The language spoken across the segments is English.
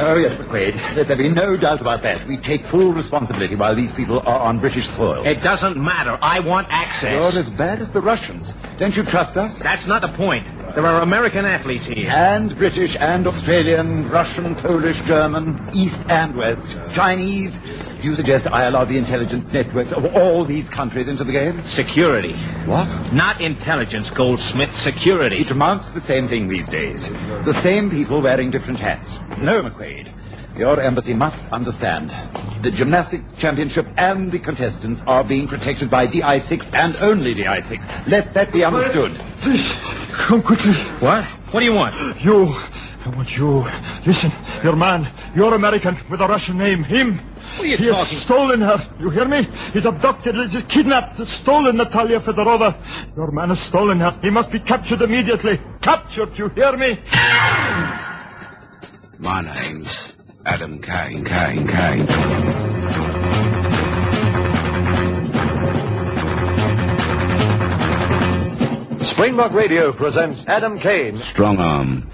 Oh, yes, McQuaid. Let there be no doubt about that. We take full responsibility while these people are on British soil. It doesn't matter. I want access. You're as bad as the Russians. Don't you trust us? That's not the point. There are American athletes here. And British and Australian, Russian, Polish, German, East and West, Chinese. Do you suggest I allow the intelligence networks of all these countries into the game? Security. What? Not intelligence, Goldsmith. Security. It amounts to the same thing these days. The same people wearing different hats. No, McQuaid. Your embassy must understand. The gymnastic championship and the contestants are being protected by DI6 and only DI6. Let that be understood. Please, come quickly. What? What do you want? You. I want you. Listen, your man, your American with a Russian name, him. What are you He talking? has stolen her. You hear me? He's abducted, he's kidnapped, stolen Natalia Fedorova. Your man has stolen her. He must be captured immediately. Captured, you hear me? My name's Adam Kane. Springbok Radio presents Adam Kane. Strong arm.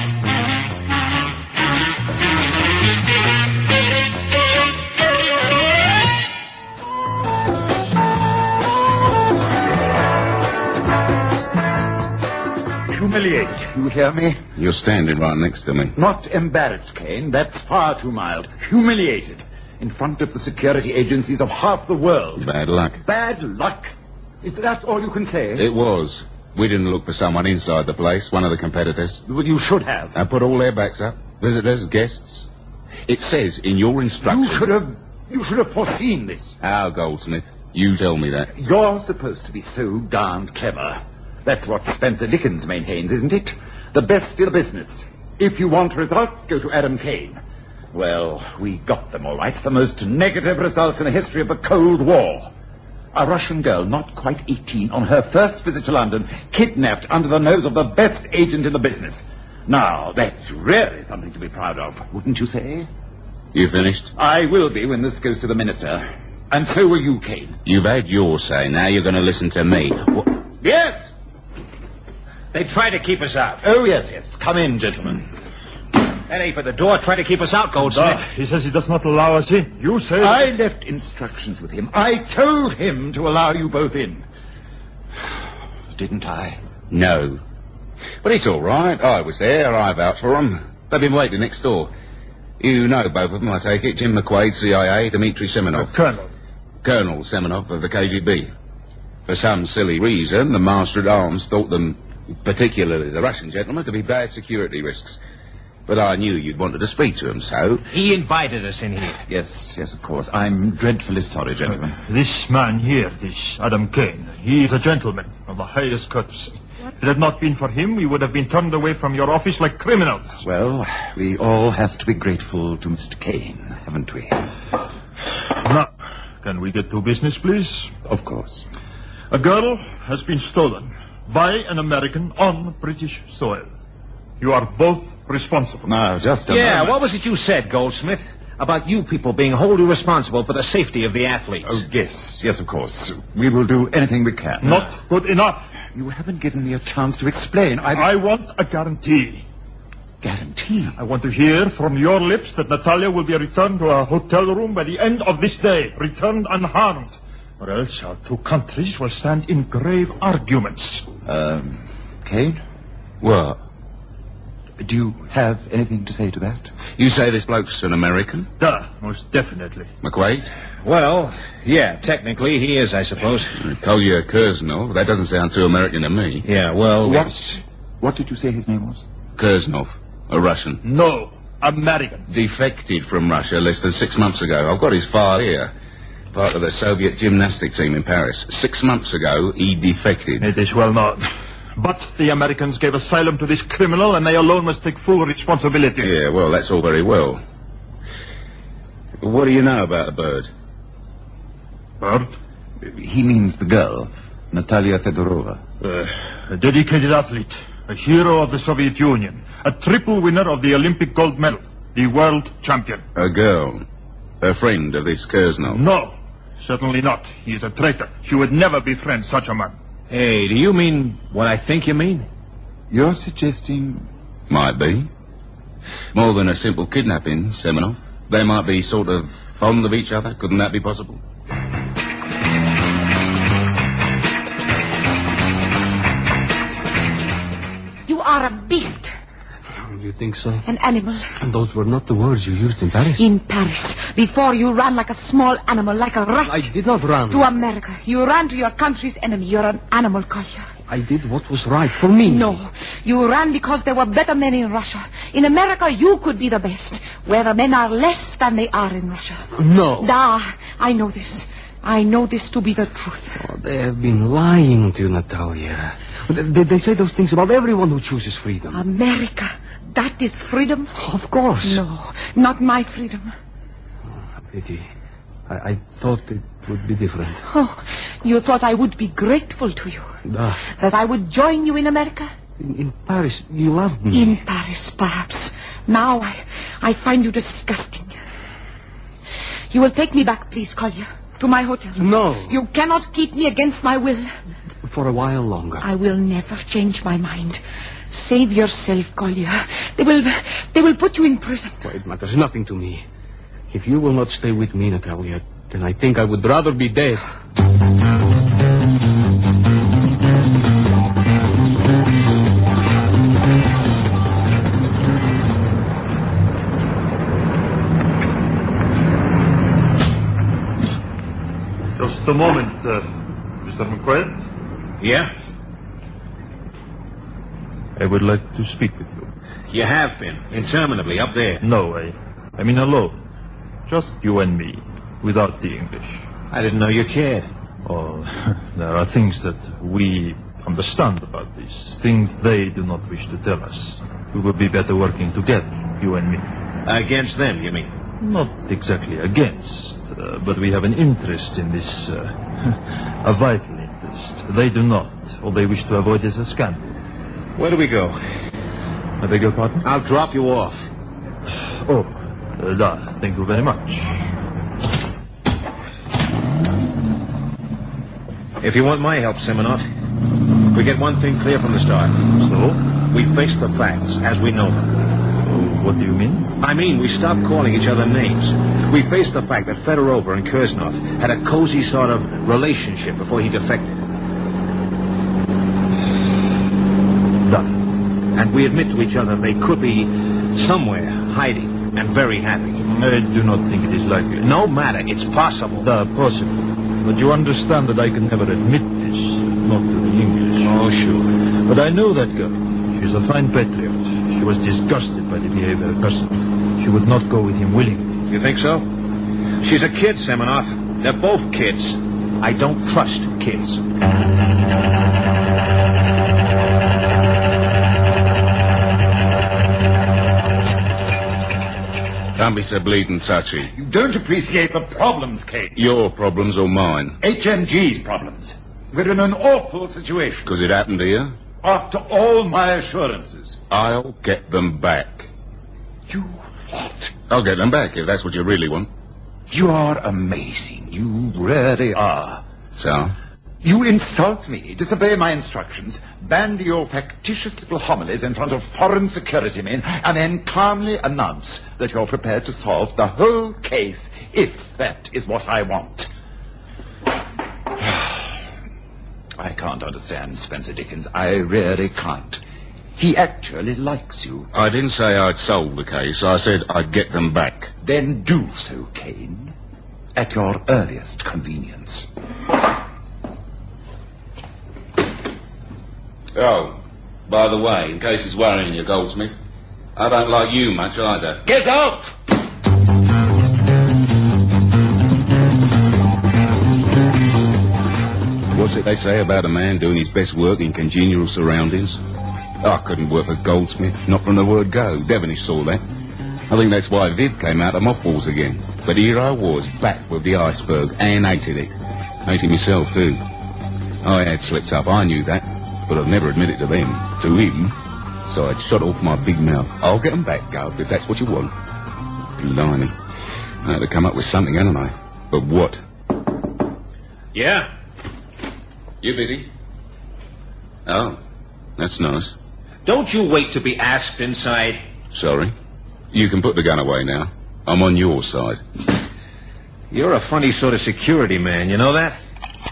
Humiliated. You hear me? You're standing right next to me. Not embarrassed, Kane. That's far too mild. Humiliated. In front of the security agencies of half the world. Bad luck. Bad luck. Is that all you can say? It was. We didn't look for someone inside the place, one of the competitors. Well, you should have. I put all their backs up. Visitors, guests. It says in your instructions... You should have foreseen this. How, Goldsmith? You tell me that. You're supposed to be so darned clever. That's what Spencer Dickens maintains, isn't it? The best in the business. If you want results, go to Adam Kane. Well, we got them all right. The most negative results in the history of the Cold War. A Russian girl, not quite 18, on her first visit to London, kidnapped under the nose of the best agent in the business. Now, that's really something to be proud of, wouldn't you say? You finished? I will be when this goes to the minister. And so will you, Kane. You've had your say. Now you're going to listen to me. Yes! They try to keep us out. Oh, yes. Come in, gentlemen. That ape at the door tried to keep us out, Goldsmith. He says he does not allow us in. You say... I left instructions with him. I told him to allow you both in. Didn't I? No. But it's all right. I was there. I vouch for them. They've been waiting next door. You know both of them, I take it. Jim McQuaid, CIA, Dmitry Semenov. Colonel. Colonel Semenov of the KGB. For some silly reason, the Master-at-Arms thought them, particularly the Russian gentlemen, to be bad security risks. But I knew you'd wanted to speak to him, so... He invited us in here. Yes, of course. I'm dreadfully sorry, gentlemen. This man here, this Adam Kane, he is a gentleman of the highest courtesy. If it had not been for him, we would have been turned away from your office like criminals. Well, we all have to be grateful to Mr. Kane, haven't we? Now, can we get to business, please? Of course. A girl has been stolen by an American on British soil. You are both responsible. Now, just a Yeah, moment. what was it you said, Goldsmith? About you people being wholly responsible for the safety of the athletes. Oh, yes, of course. We will do anything we can. Not good enough. You haven't given me a chance to explain. I want a guarantee. Guarantee? I want to hear from your lips that Natalia will be returned to her hotel room by the end of this day, returned unharmed. Or else our two countries will stand in grave arguments. Kane? What? Do you have anything to say to that? You say this bloke's an American? Duh, most definitely. McQuaid? Well, yeah, technically he is, I suppose. I told you Kuznov. That doesn't sound too American to me. Yeah, well... What did you say his name was? Kuznov. A Russian. No, American. Defected from Russia less than 6 months ago. I've got his file here. Part of the Soviet gymnastic team in Paris. 6 months ago, he defected. It is well known. But the Americans gave asylum to this criminal, and they alone must take full responsibility. Yeah, well, that's all very well. What do you know about the bird? Bird? He means the girl, Natalia Fedorova. A dedicated athlete, a hero of the Soviet Union, a triple winner of the Olympic gold medal, the world champion. A girl. A friend of this Kuznov. No, certainly not. He is a traitor. She would never befriend such a man. Hey, do you mean what I think you mean? You're suggesting... Might be. More than a simple kidnapping, Semenov. They might be sort of fond of each other. Couldn't that be possible? You are a beast. You think so? An animal. And those were not the words you used in Paris. In Paris. Before you ran like a small animal, like a rat. I did not run. To America. You ran to your country's enemy. You're an animal, Kolya. I did what was right for me. No. You ran because there were better men in Russia. In America, you could be the best. Where the men are less than they are in Russia. No. Da, I know this. I know this to be the truth. Oh, they have been lying to you, Natalia. They say those things about everyone who chooses freedom. America. That is freedom? Of course. No, not my freedom. Pity. I thought it would be different. Oh, you thought I would be grateful to you? That I would join you in America? In Paris, you loved me. In Paris, perhaps. Now I find you disgusting. You will take me back, please, Kolya, to my hotel. No. You cannot keep me against my will. For a while longer. I will never change my mind. Save yourself, Kolya. They will put you in prison. Well, it matters nothing to me. If you will not stay with me, Natalia, then I think I would rather be dead. Just a moment, Mr. McQuaid. Yeah? I would like to speak with you. You have been, interminably, up there. No, I mean alone. Just you and me, without the English. I didn't know you cared. Oh, there are things that we understand about this. Things they do not wish to tell us. We would be better working together, you and me. Against them, you mean? Not exactly against, but we have an interest in this, a vital interest. They do not. All they wish to avoid is a scandal. Where do we go? I beg your pardon? I'll drop you off. Oh, thank you very much. If you want my help, Semenov, we get one thing clear from the start. So? We face the facts as we know them. What do you mean? I mean, we stop calling each other names. We face the fact that Fedorova and Kirsnov had a cozy sort of relationship before he defected. And we admit to each other they could be somewhere, hiding, and very happy. I do not think it is likely. No matter, it's possible. Possible. But you understand that I can never admit this, not to the English. Oh, sure. But I know that girl. She's a fine patriot. She was disgusted by the behavior of Kirsnov. She would not go with him willingly. You think so? She's a kid, Semenov. They're both kids. I don't trust kids. Don't be so bleeding touchy. You don't appreciate the problems, Kate. Your problems or mine? HMG's problems. We're in an awful situation. Because it happened to you? After all my assurances. I'll get them back. You what? I'll get them back if that's what you really want. You are amazing. You really are. So? You insult me, disobey my instructions, bandy your factitious little homilies in front of foreign security men, and then calmly announce that you're prepared to solve the whole case, if that is what I want. I can't understand Spencer Dickens. I really can't. He actually likes you. I didn't say I'd solve the case. I said I'd get them back. Then do so, Kane. At your earliest convenience. Oh, by the way, in case it's worrying you, Goldsmith, I don't like you much either. Get out! What's it they say about a man doing his best work in congenial surroundings? I couldn't work for Goldsmith, not from the word go. Devenish saw that. I think that's why Viv came out of mothballs again. But here I was, back with the iceberg, and hated it. Hated myself, too. I had slipped up, I knew that. But I'd never admit it to them, to him. So I'd shut off my big mouth. I'll get them back, Gov, if that's what you want. Blimey. I had to come up with something, hadn't I? But what? Yeah? You busy? Oh, that's nice. Don't you wait to be asked inside. Sorry. You can put the gun away now. I'm on your side. You're a funny sort of security man, you know that?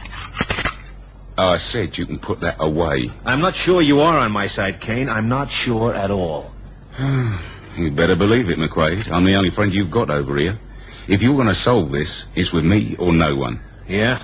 I said you can put that away. I'm not sure you are on my side, Kane. I'm not sure at all. You'd better believe it, McQuaid. I'm the only friend you've got over here. If you're going to solve this, it's with me or no one. Yeah?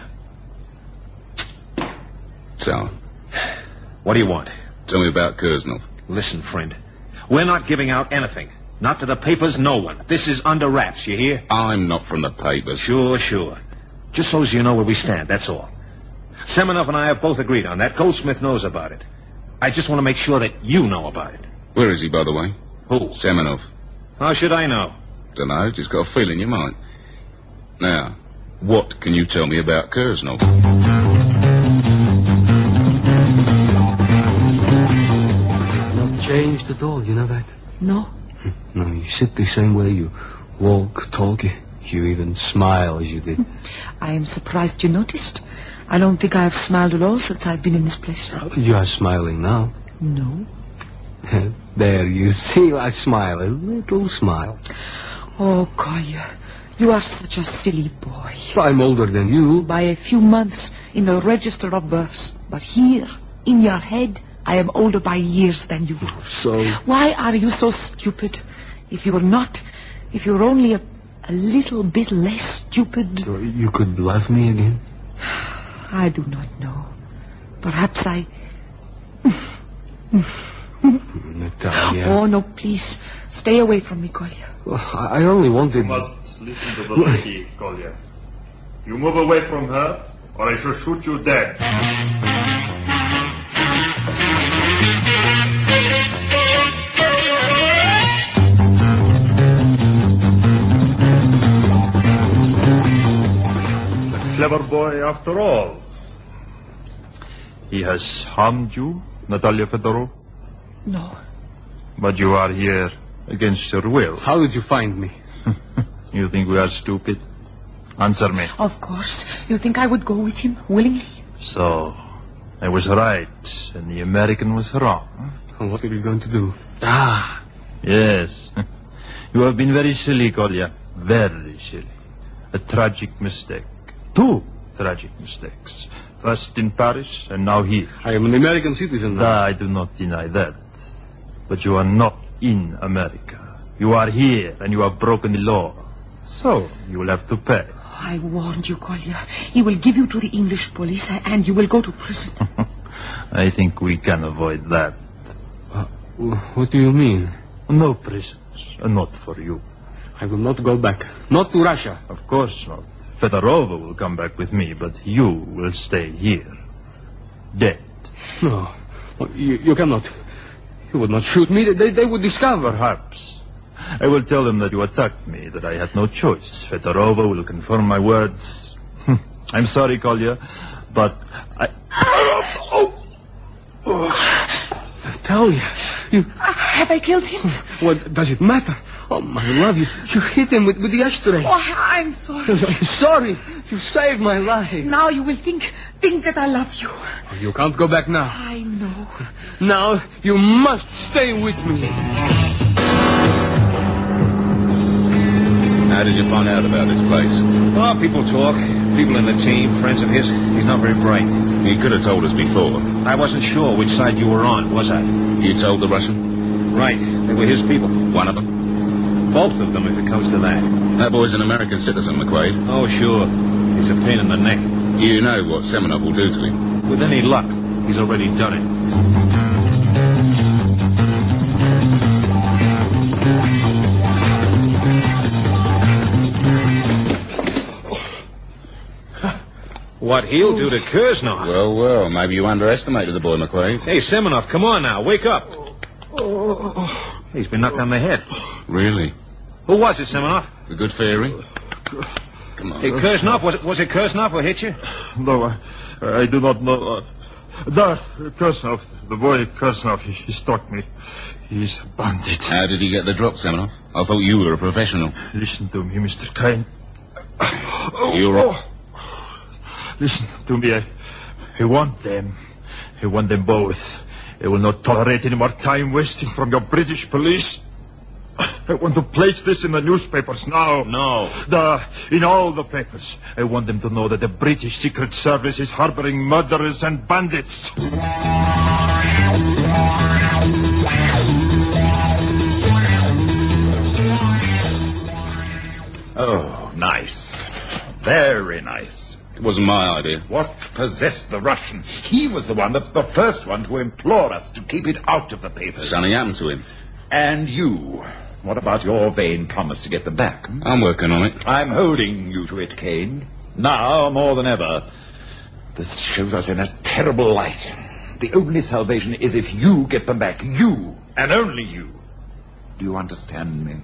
So, What do you want? tell me about Kurznov. Listen, friend. We're not giving out anything. Not to the papers, no one. This is under wraps, you hear? I'm not from the papers. Sure. Just so as you know where we stand, that's all. Semenov and I have both agreed on that. Goldsmith knows about it. I just want to make sure that you know about it. Where is he, by the way? Who? Semenov. How should I know? Dunno, just got a feeling you might. Now, what can you tell me about Kurznov? Not changed at all, you know that? No. No, you sit the same way. You walk, talk. You even smile as you did. I am surprised you noticed. I don't think I have smiled at all since I've been in this place. You are smiling now. No. There, you see, I smile. A little smile. Oh, Collier, you are such a silly boy. I'm older than you. By a few months in the register of births. But here, in your head, I am older by years than you. So? Why are you so stupid? If you were only a little bit less stupid... You could love me again? I do not know. Perhaps I... Natalia. Oh, no, please. Stay away from me, Collier. Well, I only wanted... You must listen to the lady, Collier. You move away from her, or I shall shoot you dead. A clever boy after all. He has harmed you, Natalia Fedorov? No. But you are here against your will. How did you find me? You think we are stupid? Answer me. Of course. You think I would go with him willingly? So, I was right, and the American was wrong. What are you going to do? Yes. You have been very silly, Kolya. Very silly. A tragic mistake. 2 tragic mistakes. First in Paris, and now here. I am an American citizen now. I do not deny that. But you are not in America. You are here, and you have broken the law. So, you will have to pay. I warned you, Collier. He will give you to the English police, and you will go to prison. I think we can avoid that. What do you mean? No prisons. Not for you. I will not go back. Not to Russia. Of course not. Fedorova will come back with me, but you will stay here. Dead. No. You cannot. You would not shoot me. They would discover. Perhaps. I will tell them that you attacked me, that I had no choice. Fedorova will confirm my words. I'm sorry, Kolya, but I... Natalia, you... Have I killed him? What does it matter? Oh, my love, you hit him with the ashtray. Oh, I'm sorry. Sorry. You saved my life. Now you will think that I love you. You can't go back now. I know. Now you must stay with me. How did you find out about this place? Oh, people talk. People in the team, friends of his. He's not very bright. You could have told us before. I wasn't sure which side you were on, was I? You told the Russian? Right. They were his people. One of them? Both of them, if it comes to that. That boy's an American citizen, McQuaid. Oh, sure. He's a pain in the neck. You know what Semenov will do to him. With any luck, he's already done it. What he'll do to Kurznov. Well, maybe you underestimated the boy, McQuaid. Hey, Semenov, come on now. Wake up. He's been knocked on the head. Really? Who was it, Semenov? The good fairy? Come on. Hey, Kurznov, was it Kurznov who hit you? No, I do not know. Kurznov, the boy Kurznov, he struck me. He's a bandit. How did he get the drop, Semenov? I thought you were a professional. Listen to me, Mr. Kane. You're up. Listen to me. I want them. I want them both. I will not tolerate any more time wasting from your British police. I want to place this in the newspapers now. No. In all the papers. I want them to know that the British Secret Service is harboring murderers and bandits. Oh, nice. Very nice. It wasn't my idea. What possessed the Russian? He was the first one to implore us to keep it out of the papers. Something happened to him. And you? What about your vain promise to get them back? I'm working on it. I'm holding you to it, Kane. Now, more than ever. This shows us in a terrible light. The only salvation is if you get them back. You, and only you. Do you understand me?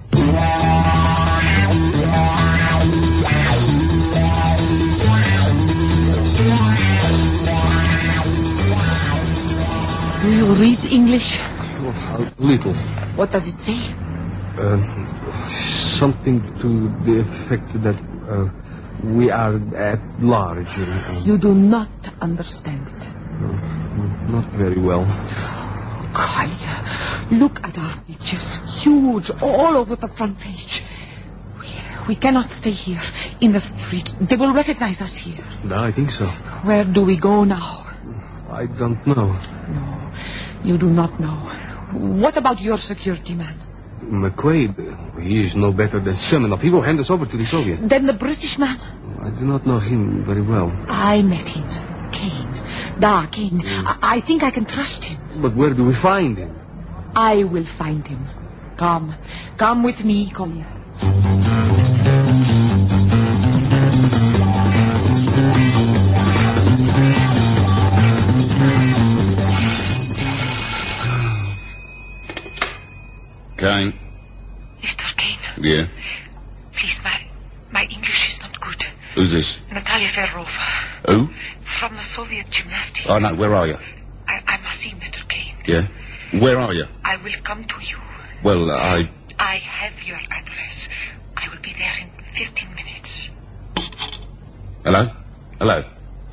Do you read English? A little. What does it say? Something to the effect that we are at large. You do not understand it. Not very well. Kaya, look at our pictures. Huge, all over the front page. We cannot stay here in the street. They will recognize us here. I think so. Where do we go now? I don't know. No, you do not know. What about your security man? McQuaid, he is no better than Semenov. He will hand us over to the Soviet. Then the British man? I do not know him very well. I met him. Kane. Kane. I think I can trust him. But where do we find him? I will find him. Come. Come with me, Kolya. Kane? Mr. Kane. Yeah? Please, my English is not good. Who's this? Natalia Ferrova. Who? From the Soviet gymnastics. Oh, no, where are you? I must see Mr. Kane. Yeah? Where are you? I will come to you. Well, I have your address. I will be there in 15 minutes. Hello? Hello?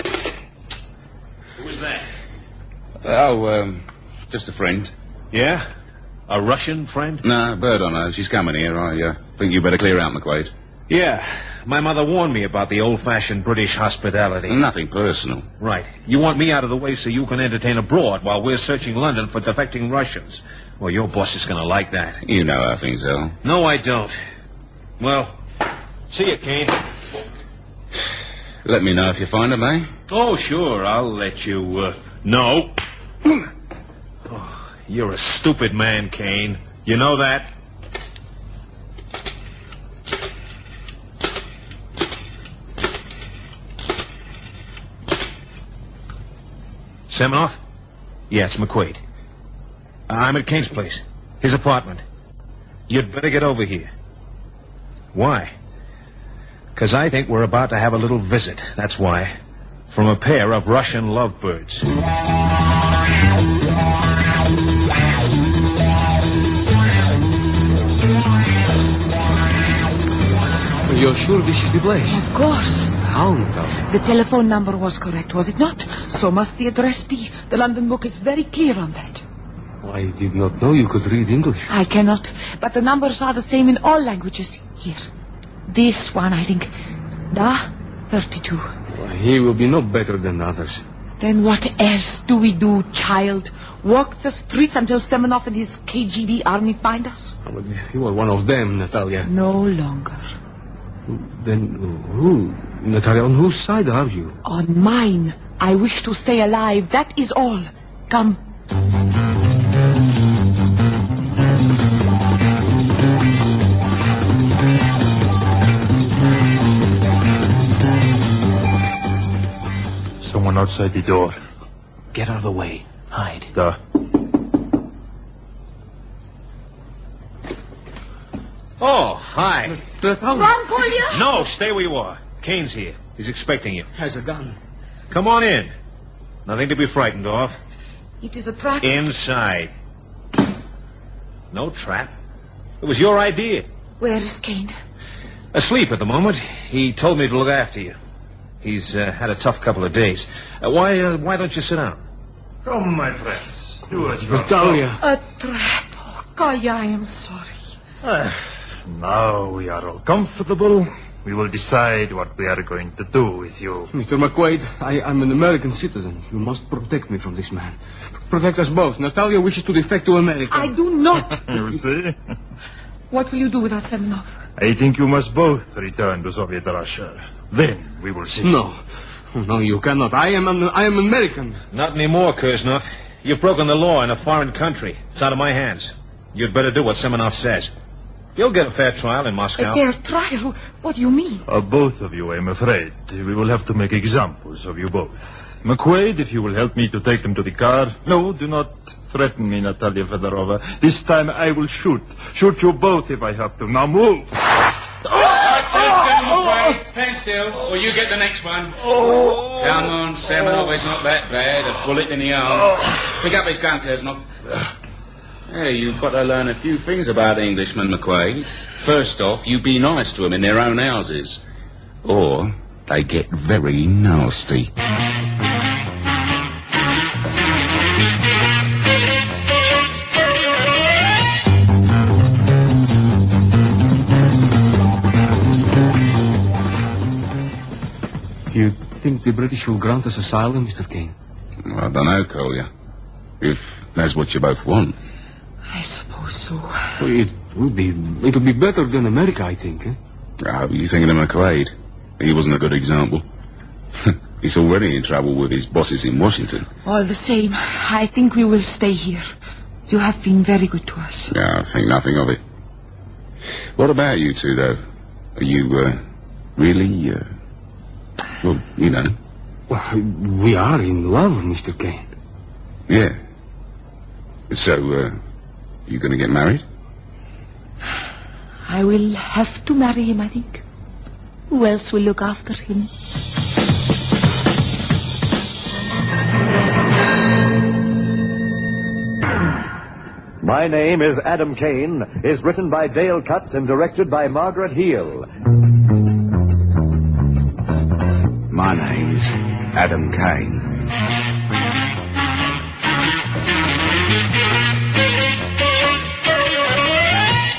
Who is that? Oh, just a friend. Yeah? A Russian friend? No, bird on her. She's coming here. I think you better clear out, McQuaid. Yeah. My mother warned me about the old-fashioned British hospitality. Nothing personal. Right. You want me out of the way so you can entertain abroad while we're searching London for defecting Russians. Well, your boss is going to like that. You know how things are. No, I don't. Well, see you, Kane. Let me know if you find them, eh? Oh, sure. I'll let you, know. Oh, you're a stupid man, Kane. You know that? Semenov? Yeah, it's McQuaid. I'm at Kane's place. His apartment. You'd better get over here. Why? Because I think we're about to have a little visit. That's why. From a pair of Russian lovebirds. You're sure this is the place? Of course. How, Natalia? The telephone number was correct, was it not? So must the address be. The London book is very clear on that. I did not know you could read English. I cannot, but the numbers are the same in all languages. Here. This one, I think. 32. Well, he will be no better than others. Then what else do we do, child? Walk the street until Semenov and his KGB army find us? Oh, but you are one of them, Natalia. No longer. Then who? Natalia, on whose side are you? On mine. I wish to stay alive. That is all. Come. Someone outside the door. Get out of the way. Hide. Oh, hi. Run, Kolya! No, stay where you are. Kane's here. He's expecting you. Has a gun. Come on in. Nothing to be frightened of. It is a trap. Inside. No trap. It was your idea. Where is Kane? Asleep at the moment. He told me to look after you. He's had a tough couple of days. Why don't you sit down? Come, my friends. Do as you Natalia. A trap. Oh, Kolya, I am sorry. Now we are all comfortable. We will decide what we are going to do with you. Mr. McQuaid, I'm an American citizen. You must protect me from this man. Protect us both. Natalia wishes to defect to America. I do not. You see? What will you do with us, Semenov? I think you must both return to Soviet Russia. Then we will see. No. No, you cannot. I am American. Not anymore, Kuznov. You've broken the law in a foreign country. It's out of my hands. You'd better do what Semenov says. You'll get a fair trial in Moscow. A fair trial? What do you mean? Both of you, I'm afraid. We will have to make examples of you both. McQuaid, if you will help me to take them to the car. No, do not threaten me, Natalia Fedorova. This time I will shoot. Shoot you both if I have to. Now move. Stand still, or you get the next one. Come on, Semenov, it's not that bad. A bullet in the arm. Pick up his gun, Kuznov. Hey, you've got to learn a few things about Englishmen, McQuaid. First off, you be nice to them in their own houses. Or they get very nasty. You think the British will grant us asylum, Mr. Kane? Well, I don't know, Kolya. If that's what you both want. I suppose so. Well, it'll be better than America, I think. Eh? Oh, you thinking of McQuaid? He wasn't a good example. He's already in trouble with his bosses in Washington. All the same, I think we will stay here. You have been very good to us. Yeah, I think nothing of it. What about you two, though? Are you, really, well, you know. Well, we are in love, Mr. Kane. Yeah. So, you going to get married? I will have to marry him, I think. Who else will look after him? My Name is Adam Kane is written by Dale Cutts and directed by Margaret Heel. My name's Adam Kane.